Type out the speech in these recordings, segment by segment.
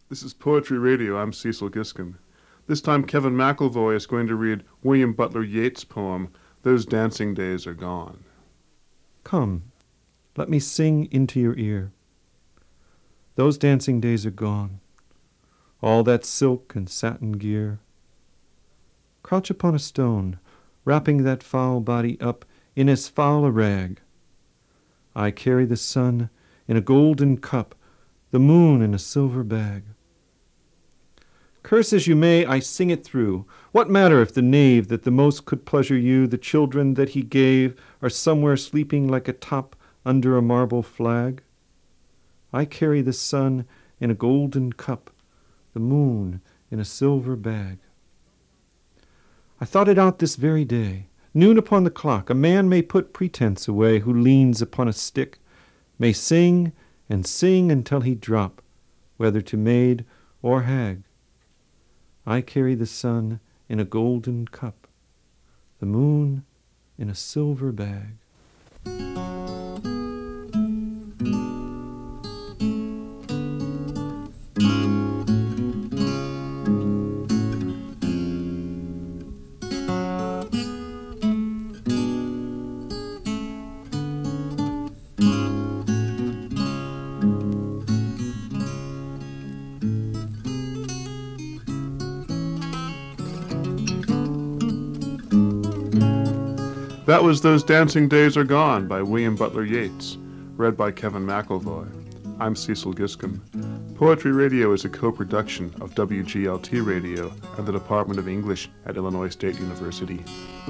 This is Poetry Radio. I'm Cecil Giskin. This time Kevin McElvoy is going to read William Butler Yeats' poem, Those Dancing Days Are Gone. Come, let me sing into your ear. Those dancing days are gone, all that silk and satin gear. Crouch upon a stone, wrapping that foul body up in as foul a rag. I carry the sun in a golden cup, the moon in a silver bag. Curse as you may, I sing it through. What matter if the knave that the most could pleasure you, the children that he gave, are somewhere sleeping like a top under a marble flag? I carry the sun in a golden cup, the moon in a silver bag. I thought it out this very day. Noon upon the clock, a man may put pretense away who leans upon a stick, may sing and sing until he drop, whether to maid or hag. I carry the sun in a golden cup, the moon in a silver bag. That was Those Dancing Days Are Gone by William Butler Yeats, read by Kevin McElvoy. I'm Cecil Giskin. Poetry Radio is a co-production of WGLT Radio and the Department of English at Illinois State University.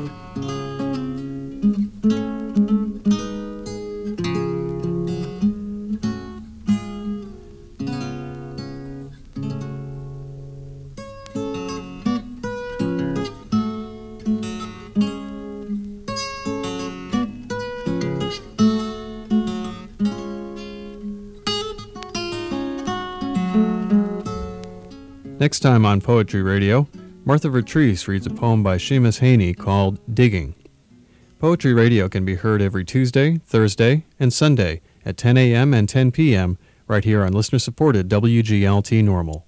Next time on Poetry Radio, Martha Vertreese reads a poem by Seamus Haney called Digging. Poetry Radio can be heard every Tuesday, Thursday, and Sunday at 10 a.m. and 10 p.m. right here on listener-supported WGLT Normal.